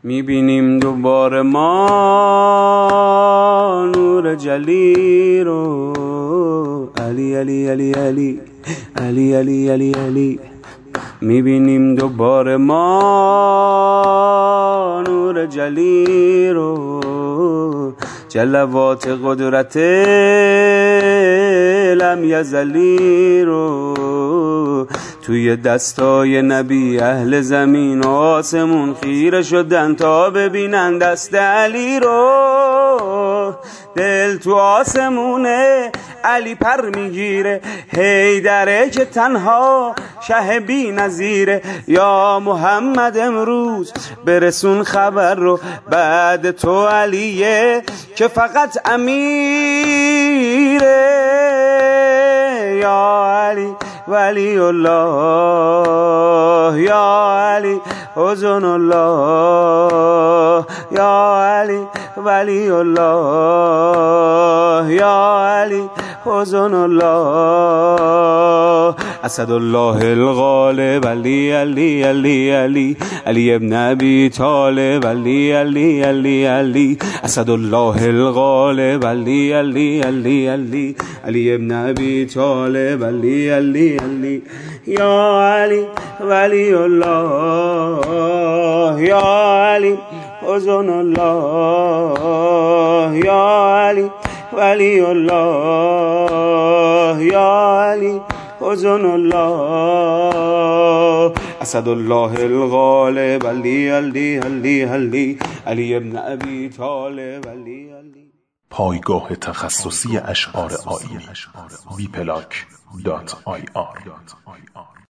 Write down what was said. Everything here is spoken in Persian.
میبینیم دوباره ما نور جلی رو. علی علی علی علی علی علی علی علی. میبینیم دوباره ما نور جلی رو، جلوات قدرت لم یزلی رو، توی دستای نبی اهل زمین و آسمون خیره شدن تا ببینن دست علی رو. دل تو آسمونه علی پر میگیره، حیدره که تنها شه بی نظیره. یا محمد امروز برسون خبر رو، بعد تو علیه که فقط امیره. یا علی ولی الله، یا علی حزن الله، یا علی ولی الله، یا علی حزن الله. اسد الله الغالب علی علی علی علی علی ابن ابی طالب علی علی علی علی. اسد الله الغالب علی علی علی علی علی ابن ابی طالب علی علی علی. یا علی ولی الله، یا علی حزن الله، یا علی ولی الله، یا علی حزن الله. اسد الله الغالب علی علی علی علی علی ابن ابی طالب علی علی. پایگاه تخصصی اشعار آیینی www.bplag.ir